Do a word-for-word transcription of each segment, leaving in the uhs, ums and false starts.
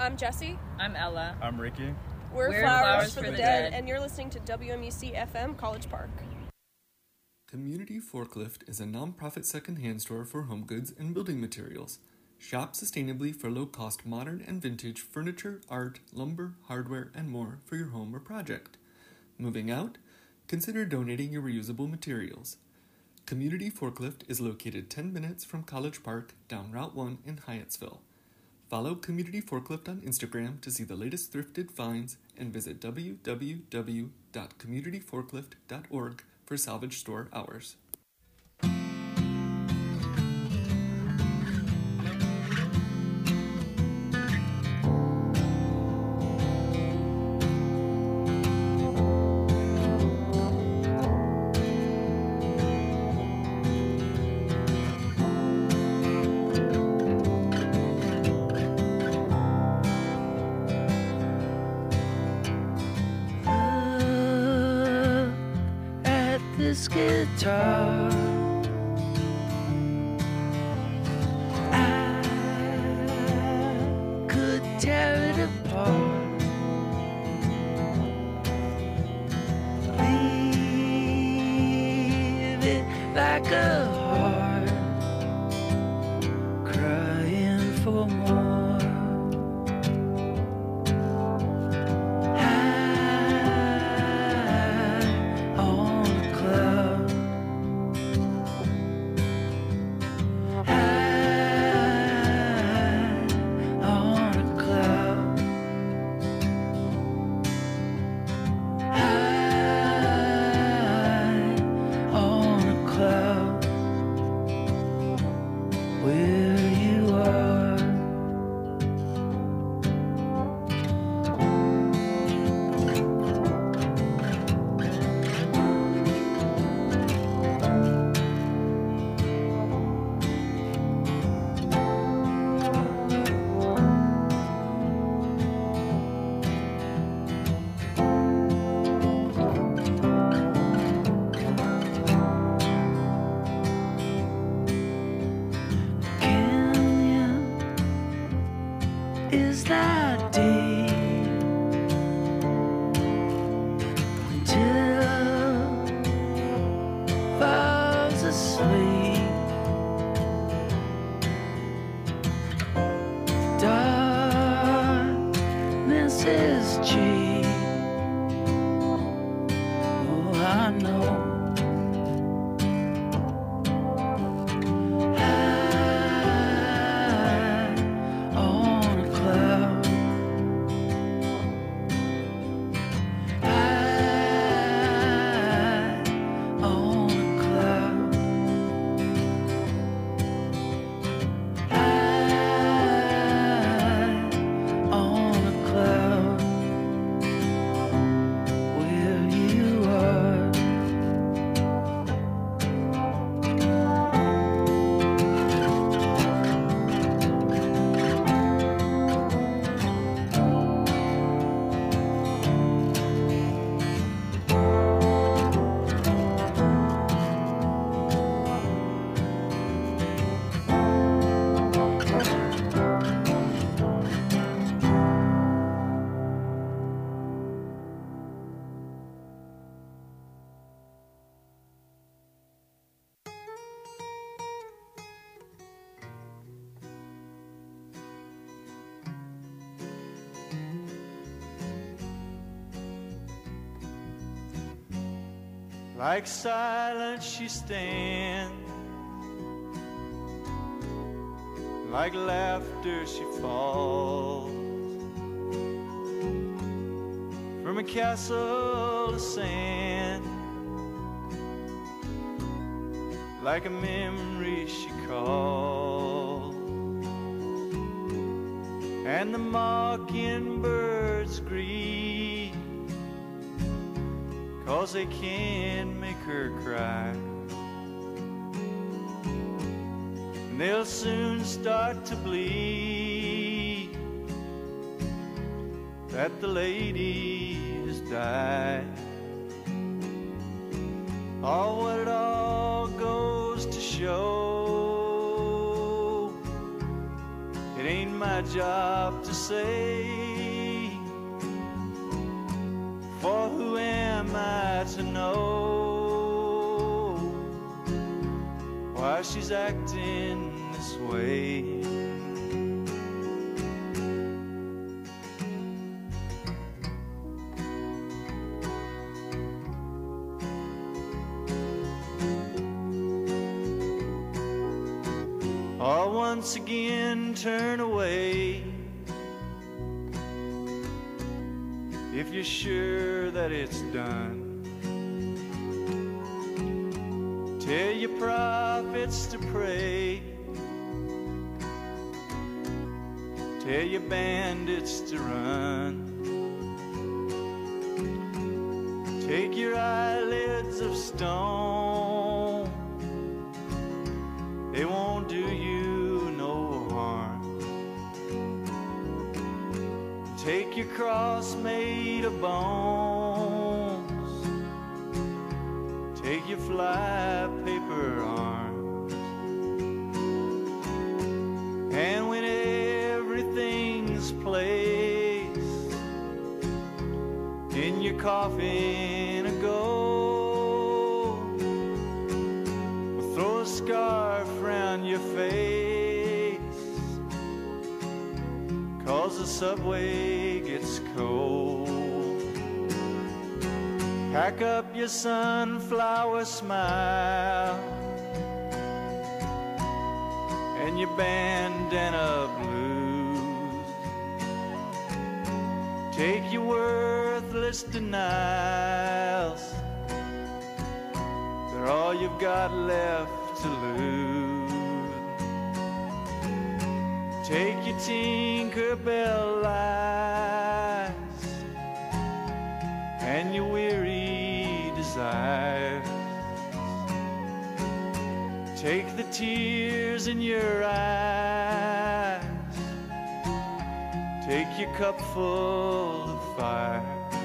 I'm Jesse. I'm Ella. I'm Ricky. We're, We're Flowers, Flowers for, for the, the dead, dead, and you're listening to W M U C F M College Park. Community Forklift is a non-profit second-hand store for home goods and building materials. Shop sustainably for low-cost modern and vintage furniture, art, lumber, hardware, and more for your home or project. Moving out? Consider donating your reusable materials. Community Forklift is located ten minutes from College Park down Route one in Hyattsville. Follow Community Forklift on Instagram to see the latest thrifted finds and visit w w w dot community forklift dot org for salvage store hours. This guitar, I could tear it apart, leave it like a heart crying for more. Like silence she stands, like laughter she falls, from a castle of sand, like a memory she calls, and the mockingbirds grieve, 'cause they can't make her cry. And they'll soon start to bleed that the lady has died. Oh, what it all goes to show, it ain't my my job to say. For who am I to know why she's acting this way? I'll once again turn away if you're sure that it's done. Tell your prophets to pray, tell your bandits to run. Take your eyelids of stone, they won't do you no harm. Take your cross made of bones, take your fly paper arms, and when everything's placed in your coffin of gold, throw a scarf round your face, 'cause the subway gets cold. Pack up your sunflower smile and your bandana blues. Take your worthless denials, they're all you've got left to lose. Take your Tinkerbell lies and your weary desires. Take the tears in your eyes, take your cup full of fire.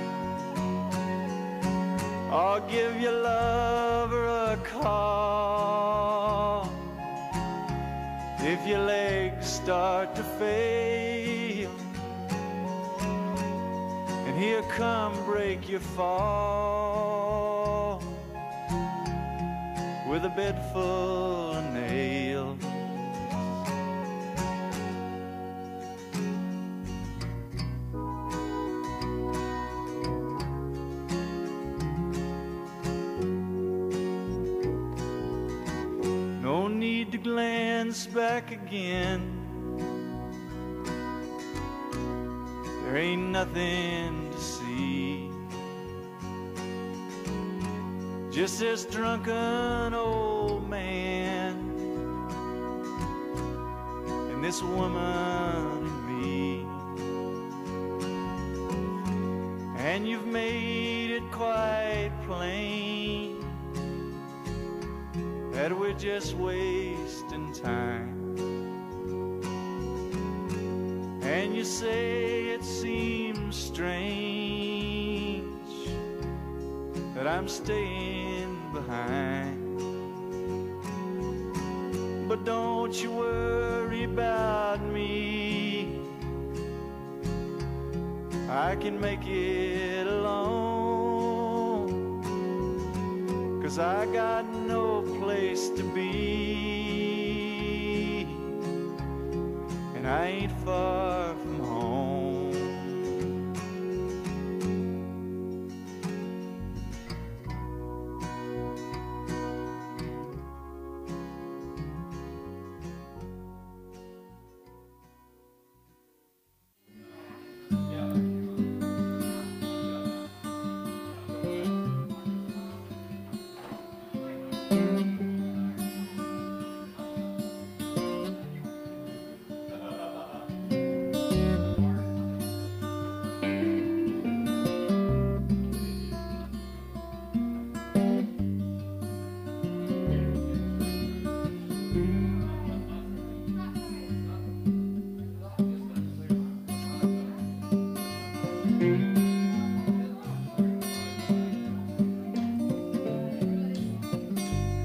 I'll give your lover a call if your legs start to fail, and he'll come break your fall with a bed full of nails. No need to glance back again, there ain't nothing to see, just this drunken old man and this woman and me. And you've made it quite plain that we're just wasting time. And you say it seems strange that I'm staying behind, but don't you worry about me, I can make it alone, 'cause I got no place to be, and I ain't far from home.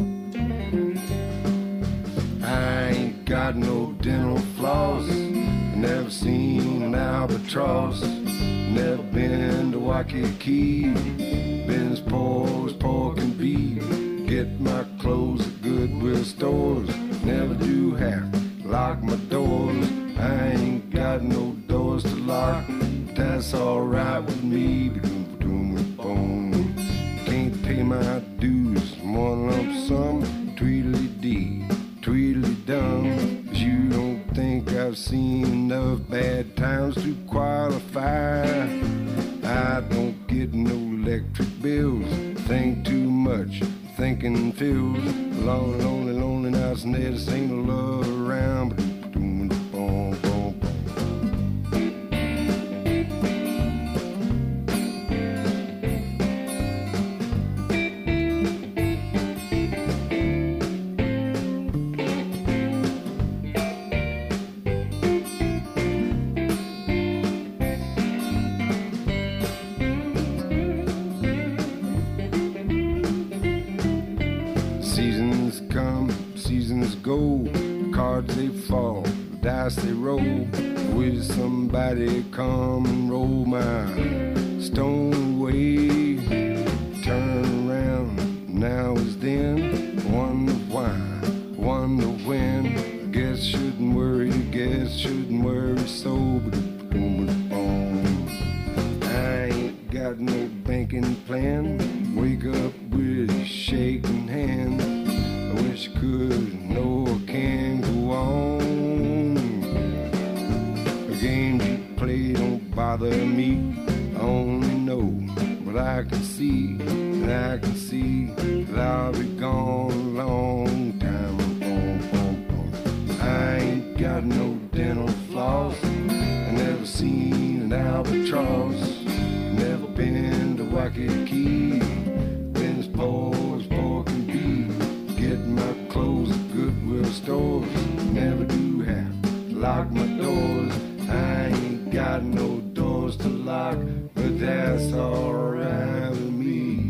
Got no dental floss, never seen an albatross, never been to Waikiki, been as poor as pork and beef, get my clothes at Goodwill stores, never do have to lock my doors, I ain't got no doors to lock, that's alright with me, boom, can't pay my dues, one lump sum, tweedledee, tweedledum, cause you don't think I've seen enough bad times to qualify, I don't get no electric bills, think too much, thinking feels, lonely, lonely, lonely nights, and there just ain't no love around, but boom, boom, boom. Seasons come, seasons go, cards they fall, dice they roll. Will somebody come and roll my stone away? Turn around, now is then, wonder why, wonder when. Guess shouldn't worry, guess shouldn't worry so, but I ain't got no banking plan, wake up with shaking hands. I wish I could, no I can't go on. The games you play don't bother me, I only know what I can see, and I can see that I'll be gone a long time. I ain't got no dental floss, I never seen an albatross, never been to Waikiki, been as poor as pork and beef, get my clothes at Goodwill stores, never do have to lock my doors, I ain't got no doors to lock, but that's alright with me.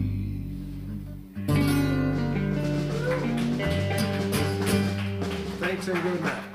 Thanks and good night.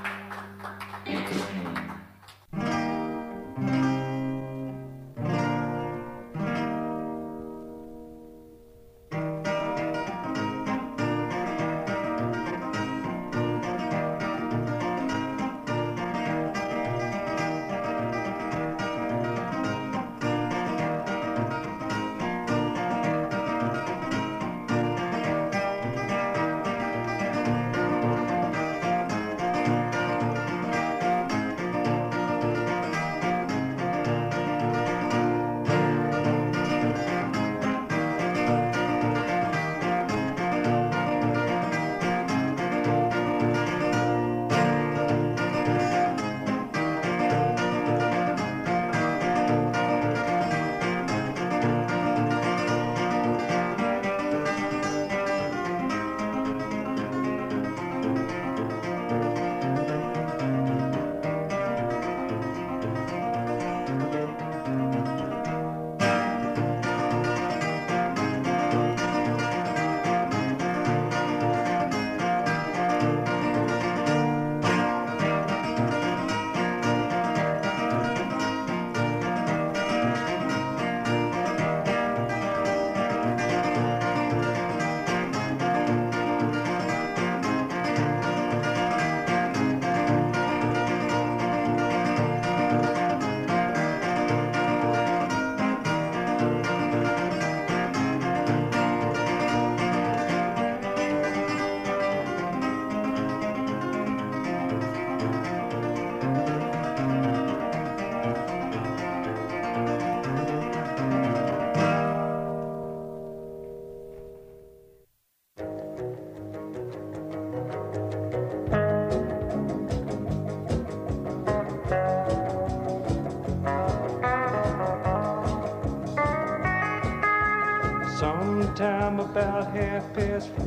Sometime about half past four,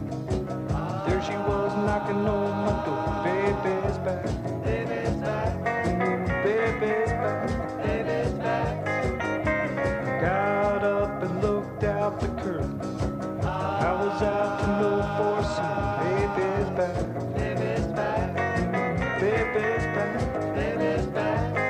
there she was knocking on my door. Baby's back, baby's back, mm, baby's back, baby's back. Got up and looked out the curtain. I was out to know for some. Baby's back, baby's back, mm, baby's back, baby's back.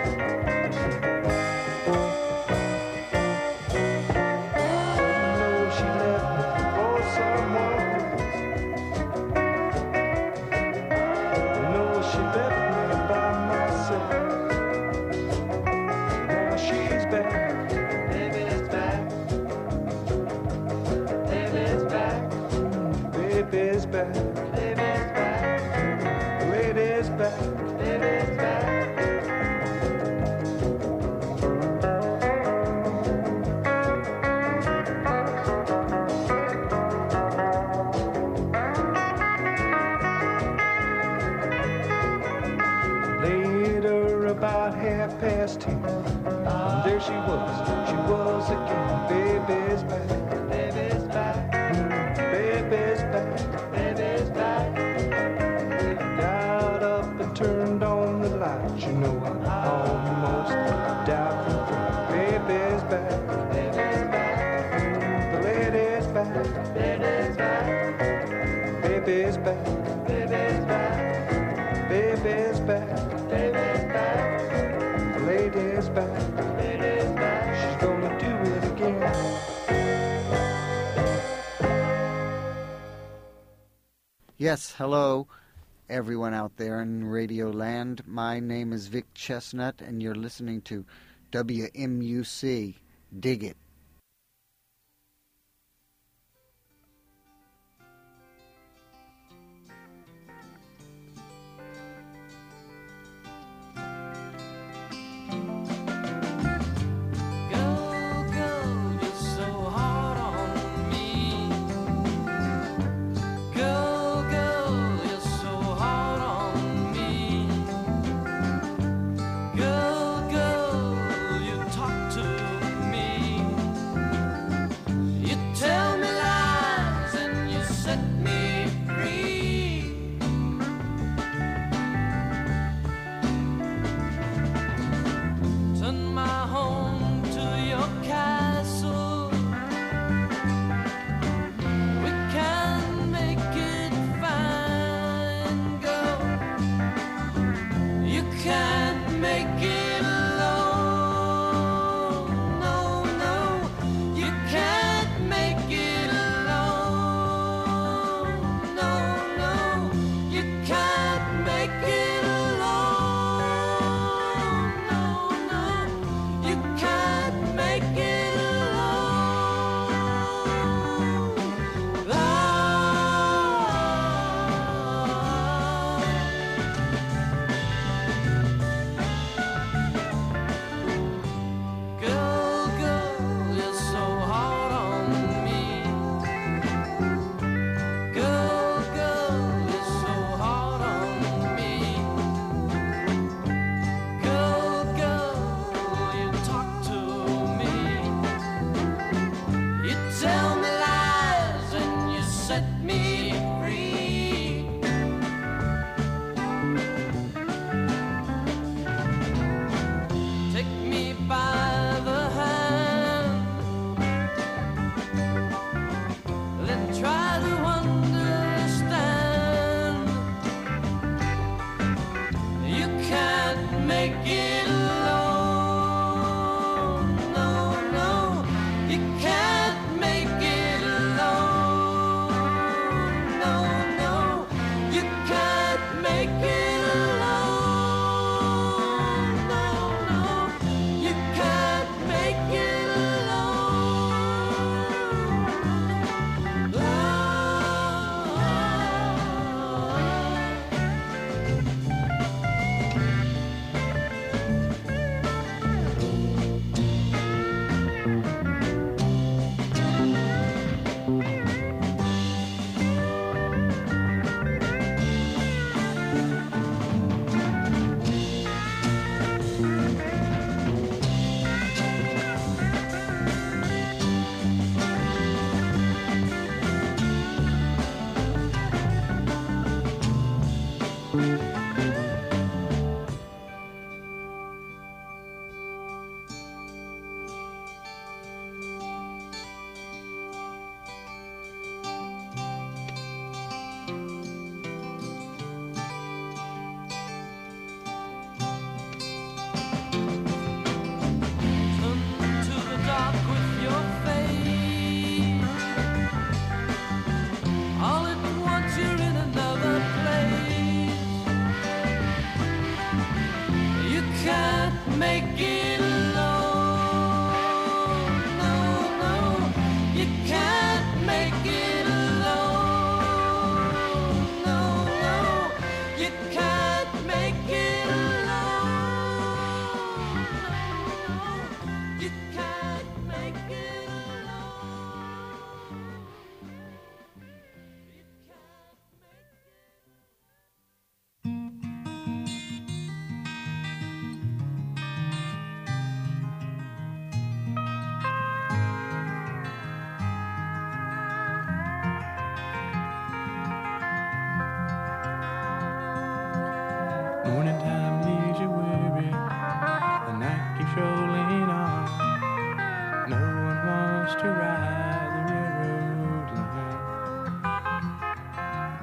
back. Baby's back. The lady's back. Baby's back. About half past ten, and there she was, she was again. Baby's back, baby's back, mm, baby's back, baby's back. Got up and turned on the light, you know I almost died from fright. Baby's back, baby's back, mm, the lady's back, lady's back, baby's back, baby's back, baby's back, baby's back. Lady's back, lady's back, she's gonna do it again. Yes, hello, everyone out there in Radio Land. My name is Vic Chestnut, and you're listening to W M U C. Dig it.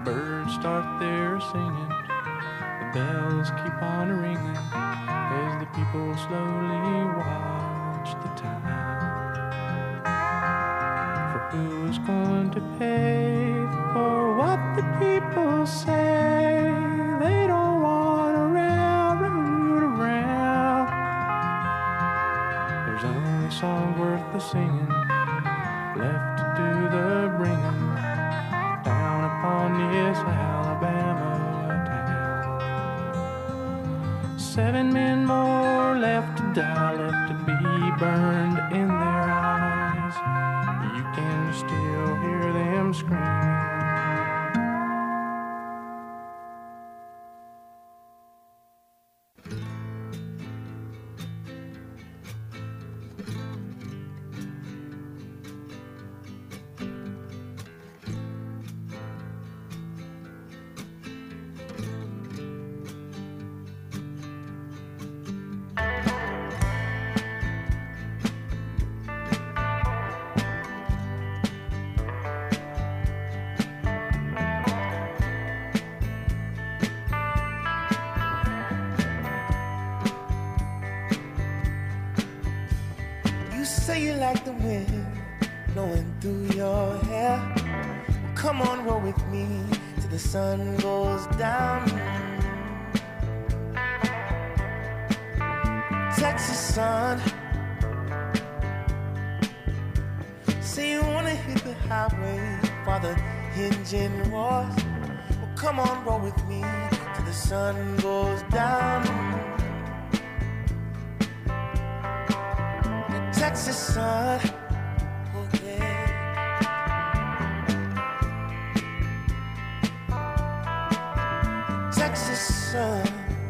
birds start their singing, the bells keep on ringing as the people slowly watch the time. For who is going to pay for what the people say? They don't want a railroad around. There's only a song worth the singing left to do the bringing down upon this Alabama town. Seven men more left to die, left to be burned in their eyes. You can still hear them screaming. Say you like the wind blowing through your hair. Well, come on, roll with me till the sun goes down. Texas sun. Say you wanna hit the highway while the engine roars. Well, come on, roll with me till the sun goes down. Texas sun, oh yeah. Texas sun,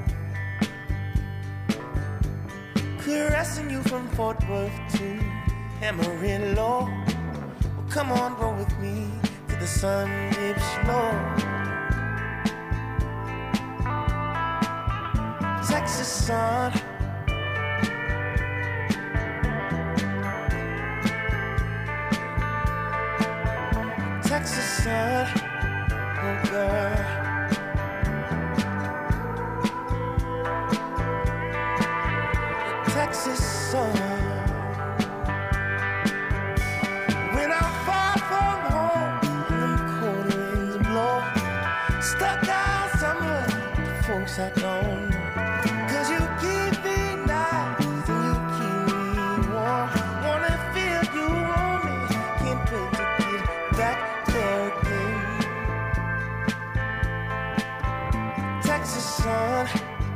caressing you from Fort Worth to Amarillo. Well, come on, roll with me till the sun dips low. Texas sun. Texas sun, oh girl. Texas sun. When I'm far from home and them cold winds blow, stuck out somewhere, folks I don't know. 'Cause you keep me nice and you keep me warm. Wanna feel you on me, can't wait to get back. Texas sun,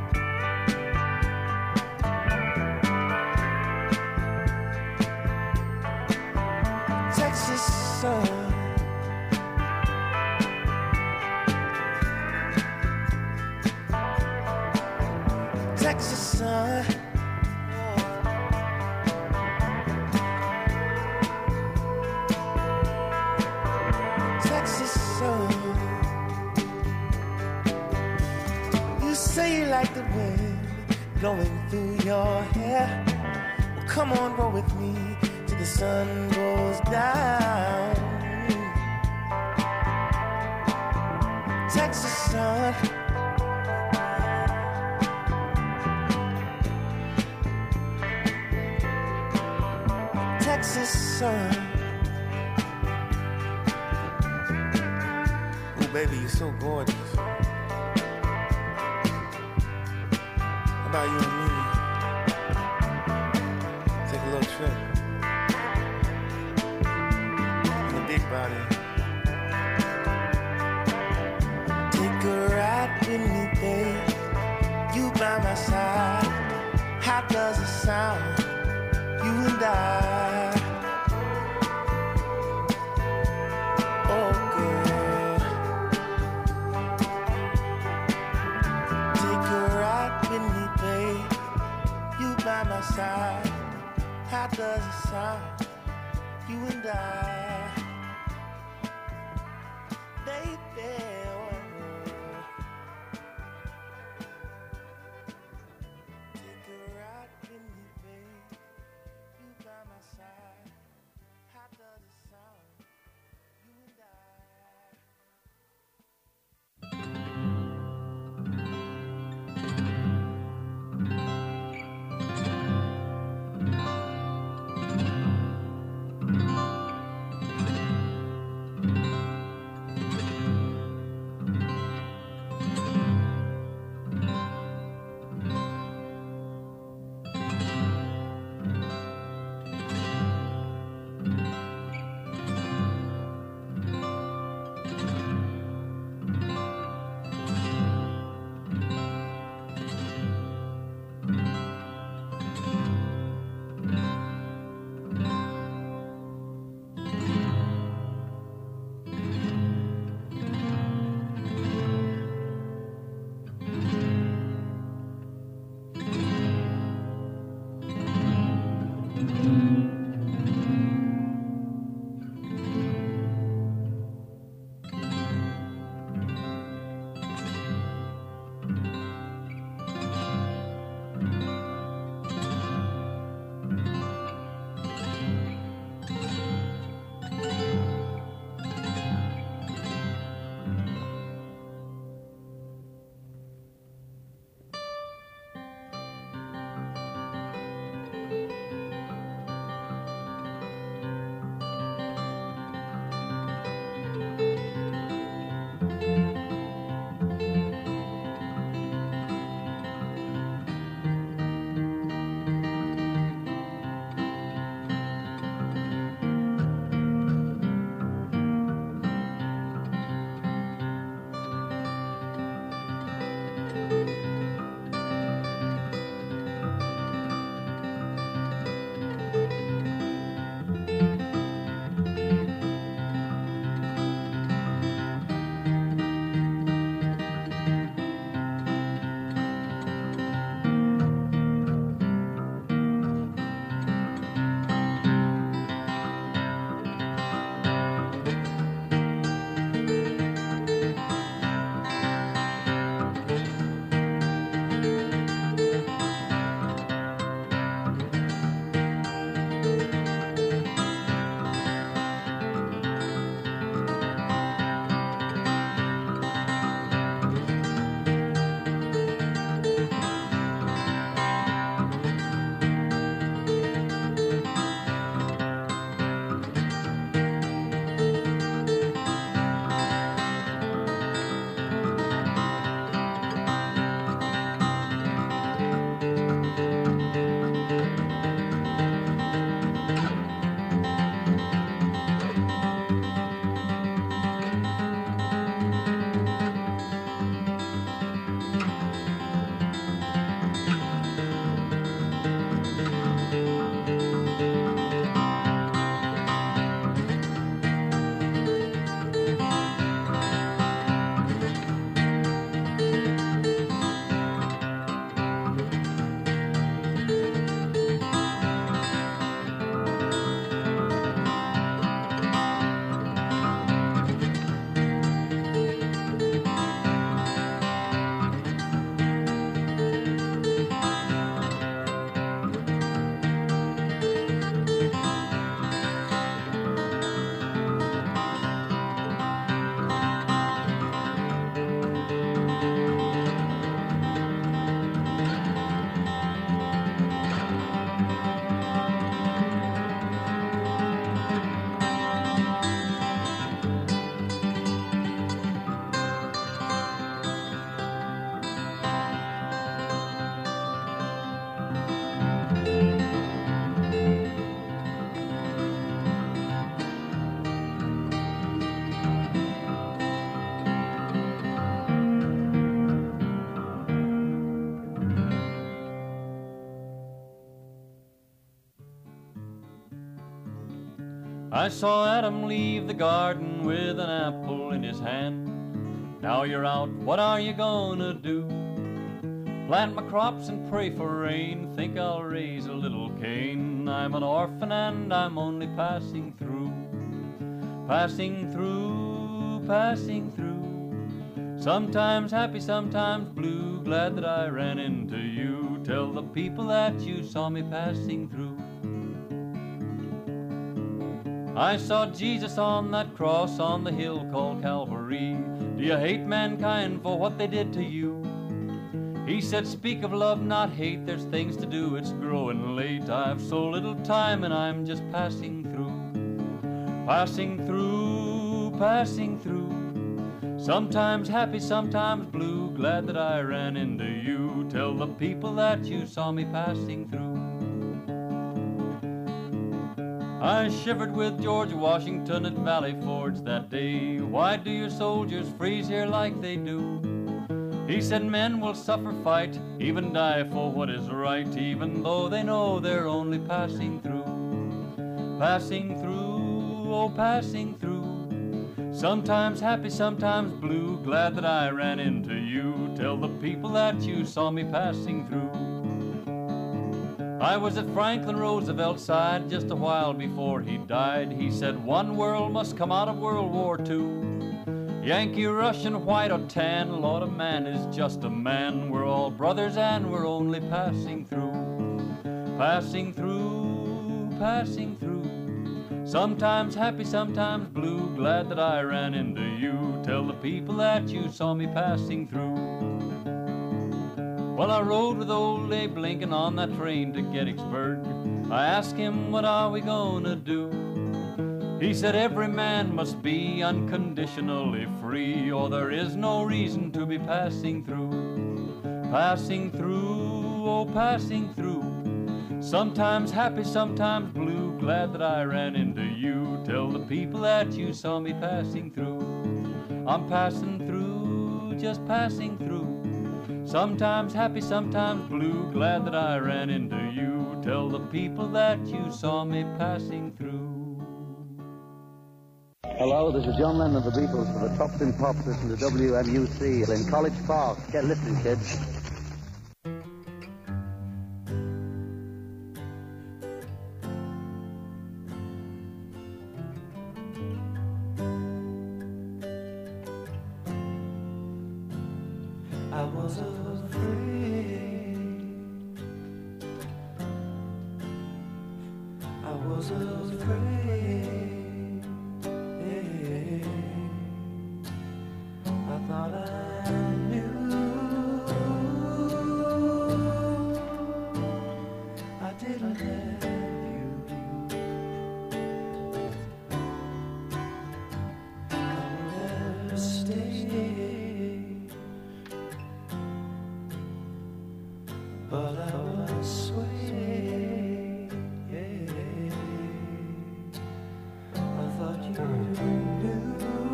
Texas sun, Texas sun. Texas sun. You say you like the wind blowing through your hair. Well, come on, roll with me till the sun goes down. Texas sun. Texas sun. Baby, you're so gorgeous. How about you and me? Take a little trip in the big body. Take a ride with me, babe. You by my side. How does it sound? You and I. Oh, girl. By my side, how does it sound? You and I, baby. Oh. Take a ride with me, babe. You by my side, how does it sound? You and I. I saw Adam leave the garden with an apple in his hand. Now you're out, what are you gonna do? Plant my crops and pray for rain, think I'll raise a little cane. I'm an orphan and I'm only passing through. Passing through, passing through. Sometimes happy, sometimes blue, glad that I ran into you. Tell the people that you saw me passing through. I saw Jesus on that cross on the hill called Calvary. Do you hate mankind for what they did to you? He said, speak of love, not hate. There's things to do, it's growing late. I've so little time and I'm just passing through. Passing through, passing through. Sometimes happy, sometimes blue, glad that I ran into you. Tell the people that you saw me passing through. I shivered with George Washington at Valley Forge that day. Why do your soldiers freeze here like they do? He said men will suffer fight, even die for what is right, even though they know they're only passing through. Passing through, oh passing through. Sometimes happy, sometimes blue, glad that I ran into you. Tell the people that you saw me passing through. I was at Franklin Roosevelt's side just a while before he died. He said one world must come out of World War Two. Yankee, Russian, white or tan, Lord, a man is just a man. We're all brothers and we're only passing through. Passing through, passing through. Sometimes happy, sometimes blue, glad that I ran into you. Tell the people that you saw me passing through. Well, I rode with old Abe Lincoln on that train to Gettysburg. I asked him, what are we gonna do? He said, every man must be unconditionally free, or there is no reason to be passing through. Passing through, oh, passing through. Sometimes happy, sometimes blue, glad that I ran into you. Tell the people that you saw me passing through. I'm passing through, just passing through. Sometimes happy, sometimes blue, glad that I ran into you. Tell the people that you saw me passing through. Hello, this is John Lennon of the Beatles for the Tops and Pops. Listen to W M U C in College Park. Get listening, kids. I was afraid. I was afraid. I thought I knew. I didn't have you. I will never stay. But I was swayed. I thought you knew.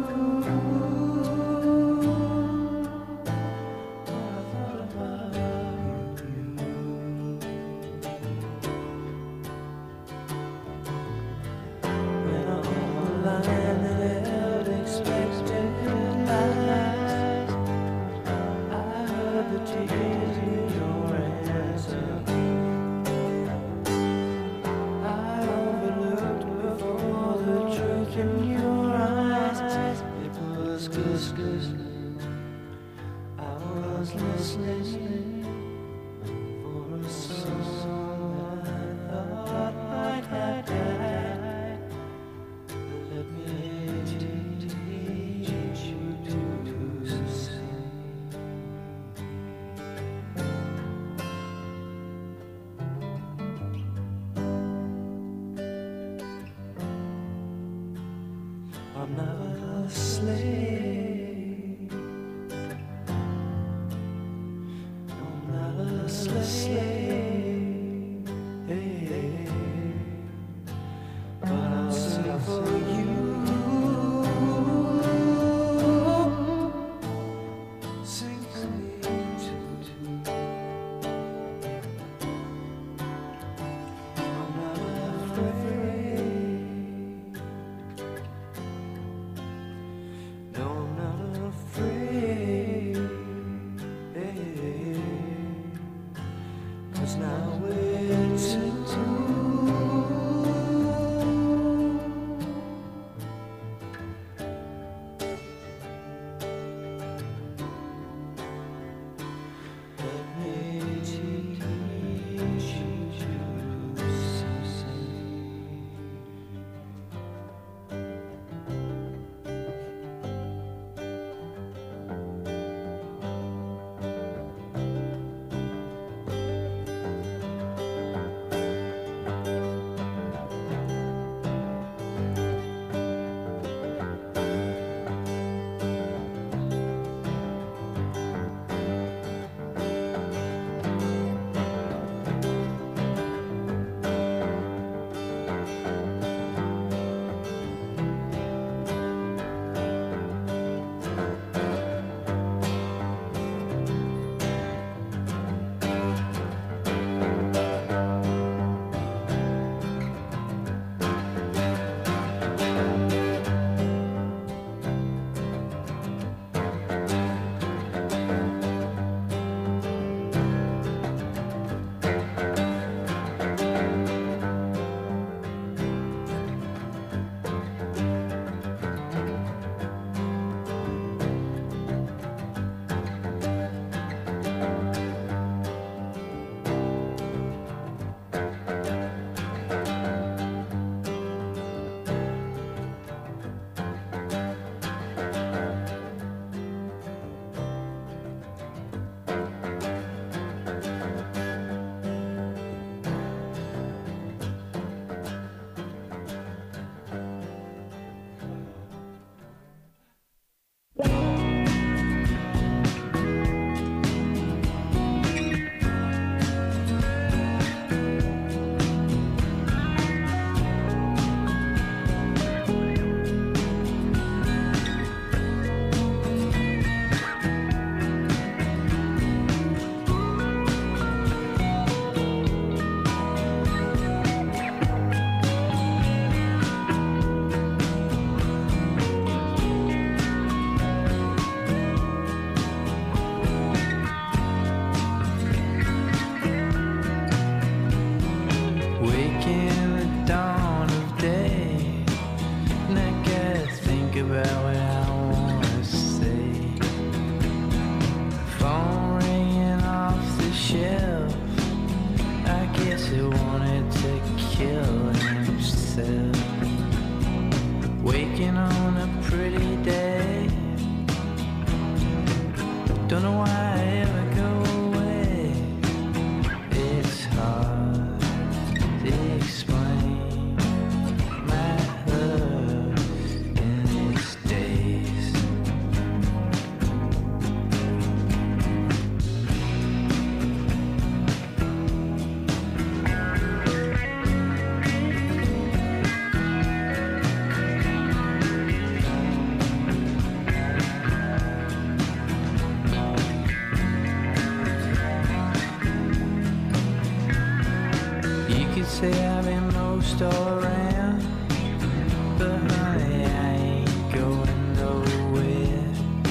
I'm not a slave. I'm not a slave. Hey, but I'll sing for you. Sing for me too. I'm not afraid. kill himself. Waking on a pretty day. Don't know why I ever go away. It's hard to explain my love in these days. Say I've been most all around, but honey, I ain't going nowhere.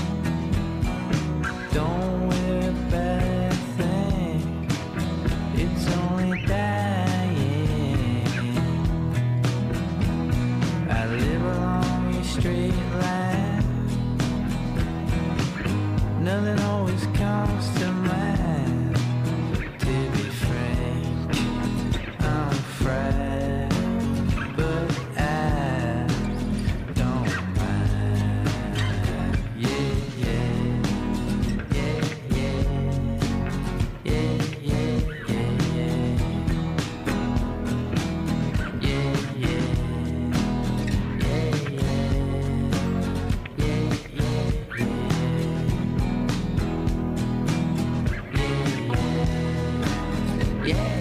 Don't worry about a thing, it's only dying. I live along your straight line, nothing always comes to mind. To be frank, I'm afraid, but I don't mind. Yeah, yeah, yeah, yeah, yeah, yeah, yeah, yeah, yeah, yeah, yeah, yeah, yeah, yeah, yeah.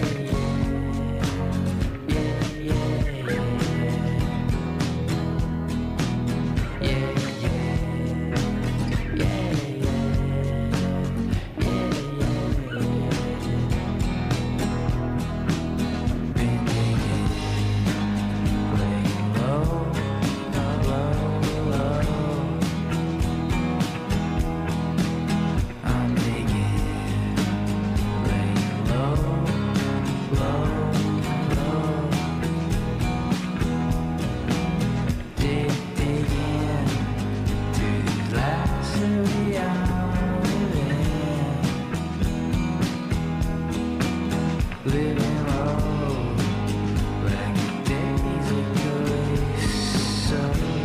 Living low, like the days of grace. So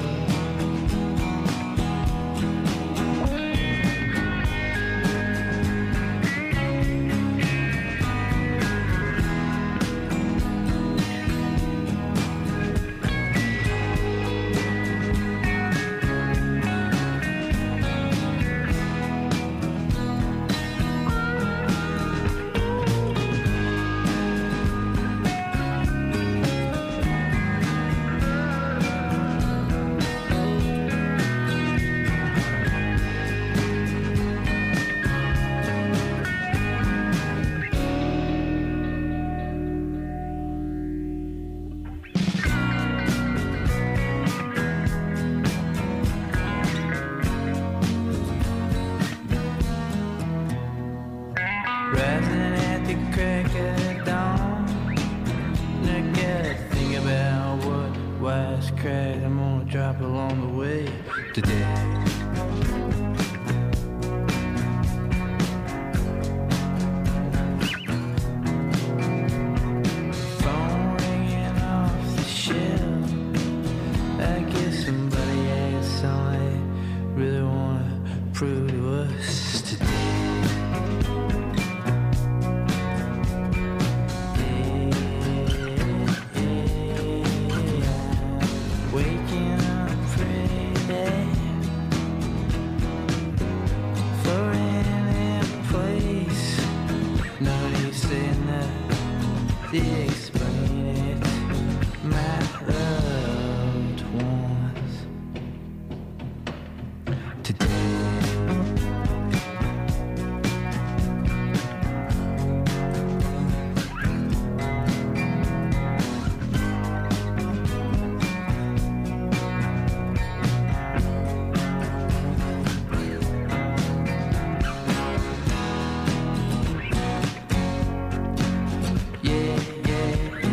rising at the crack of dawn, I gotta think about what wise crack I'm gonna drop along the way today. Phone ringing off the shelf. I guess somebody has something they really wanna prove to us today. Waking up pretty day for any place. Nobody saying that they explain it. My loved ones today. Yeah, yeah.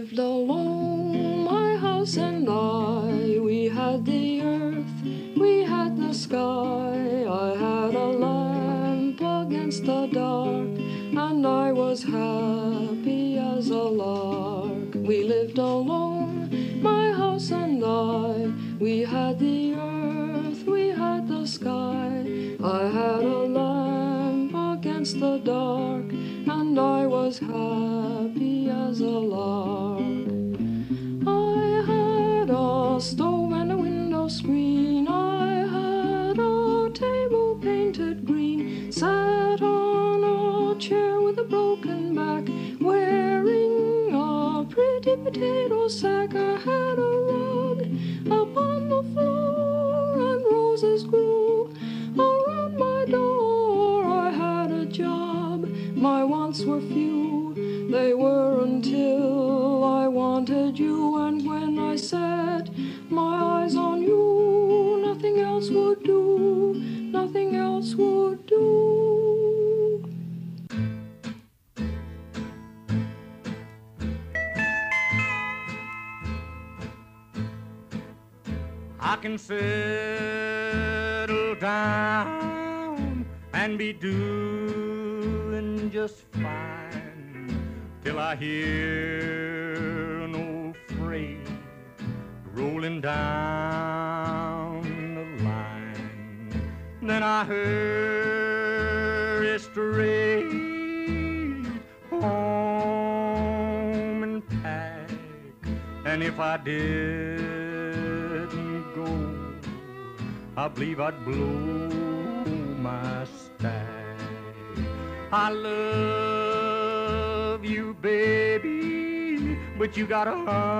lived alone, my house and I. We had the earth, we had the sky. I had a lamp against the dark, and I was happy as a lark. We lived alone, my house and I. We had the earth, we had the sky. I had a lamp against the dark, and I was happy as a lark. I had a stove and a window screen. I had a table painted green. Sat on a chair with a broken back, wearing a pretty potato sack. I had a rug upon the floor, and roses grew around my door. I had a job, my wants were few. They were until I wanted you, and when I set my eyes on you, nothing else would do, nothing else would do. I can settle down and be doing just fine till I hear an old freight rolling down the line. Then I hurry straight home and pack, and if I didn't go, I believe I'd blow my stack. I love you, baby, but you gotta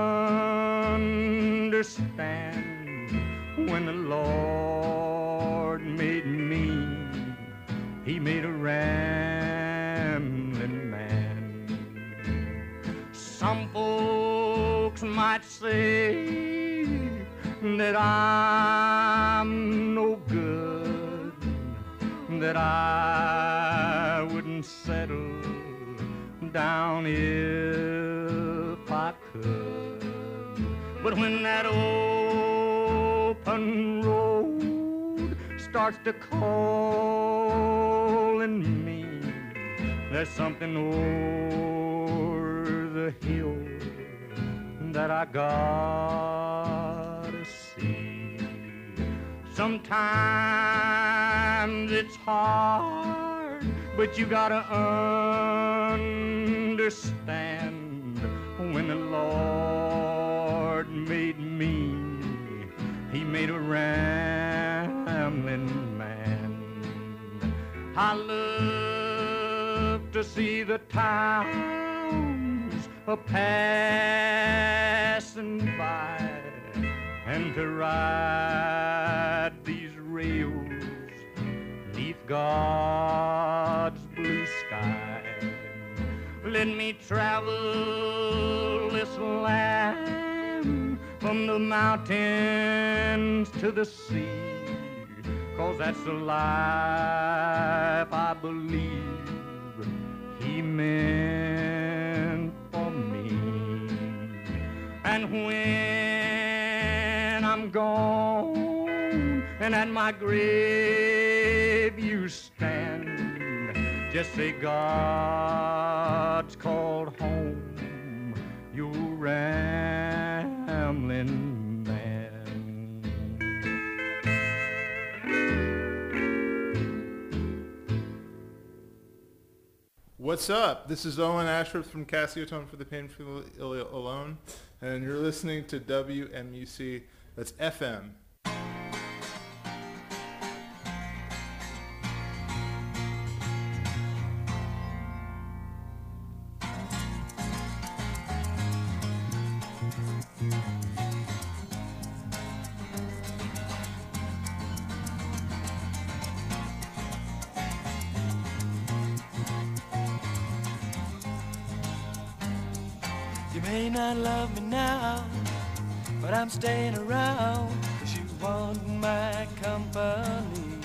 understand, when the Lord made me, he made a rambling man. Some folks might say that I'm no good, that I wouldn't settle down if I could. But when that open road starts to calling me, there's something over the hill that I gotta see. Sometimes it's hard, but you gotta understand, when the Lord made me, he made a rambling man. I love to see the towns a passing by, and to ride these rails neath God's blue sky. Let me travel this land from the mountains to the sea, 'cause that's the life I believe he meant for me. And when I'm gone and at my grave you stand, just say God's called home your rambling man. What's up? This is Owen Ashworth from Cassiotone for the Painfully Ill Alone, and you're listening to W M U C. That's F M. You may not love me now, but I'm staying around 'cause you want my company.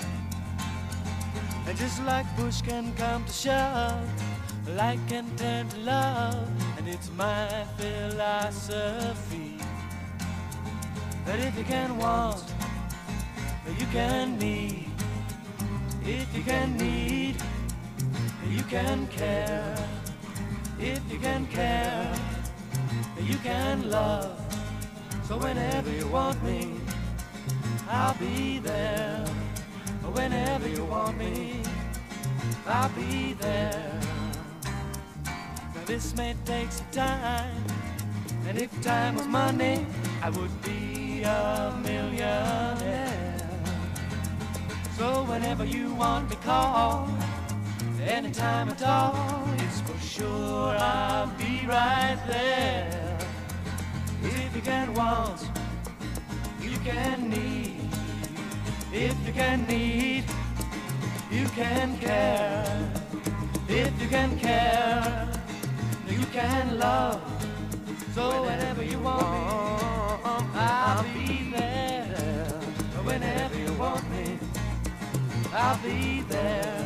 And just like push can come to shove, like can turn to love, and it's my philosophy that if you can want, you can need. If you can need, you can care. If you can care, you can love. So whenever you want me, I'll be there. Whenever you want me, I'll be there. Now this may take some time, and if time was money, I would be a millionaire. So whenever you want me, call. Anytime at all, it's for sure I'll be right there. If you can want, you can need. If you can need, you can care. If you can care, you can love. So whenever you want me, I'll be there. Whenever you want me, I'll be there.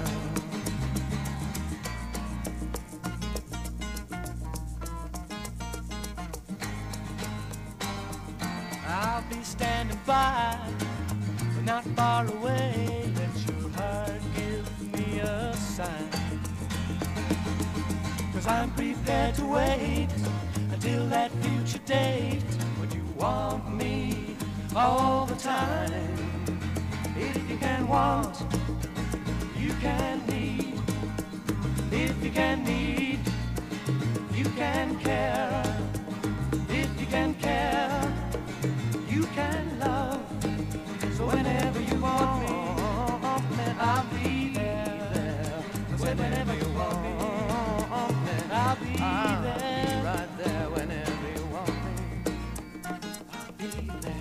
I'll be standing by, but not far away. Let your heart give me a sign. Cause I'm prepared to wait until that future date when you want me all the time. If you can want, you can need. If you can need, you can care. If you can care, you can love. So whenever you want me, I'll be there. So whenever you want me, I'll be there. Right there whenever you want me, I'll be there.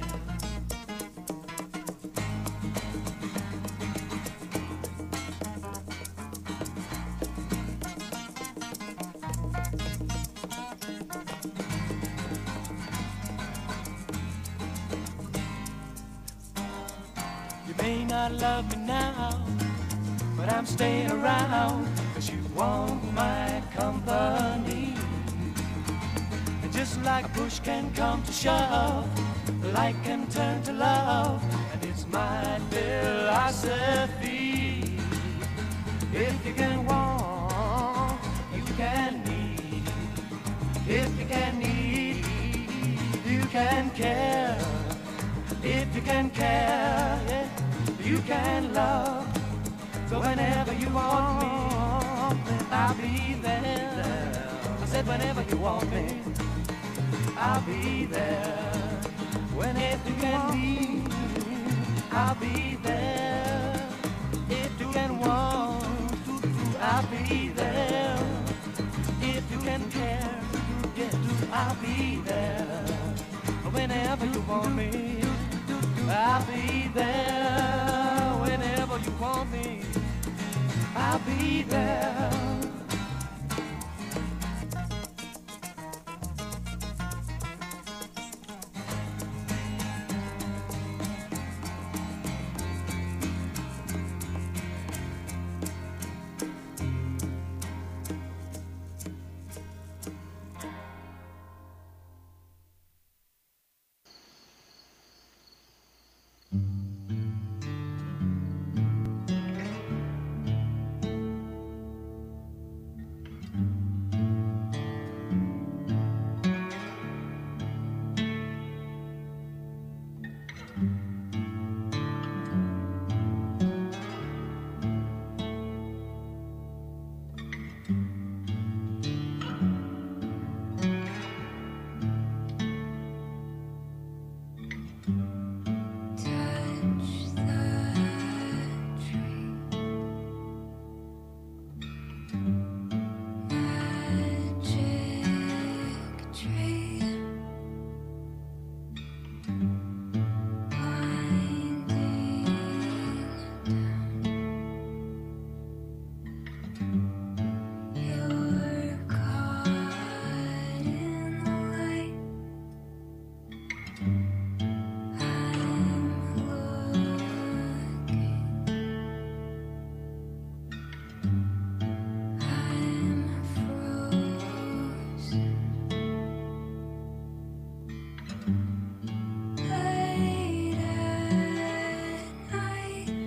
You may not love me now, but I'm staying around cause you want my company. And just like a push can come to shove, the light can turn to love, and it's my philosophy. If you can want, you can need. If you can need, you can care. If you can care, yeah, you can love. So whenever you want me, I'll be there. I said whenever you want me, I'll be there. Whenever you can be, I'll be there. If you can want, I'll be there. If you can care, yeah, I'll be there. Whenever you want me, I'll be there. Whenever you want me, I'll be there.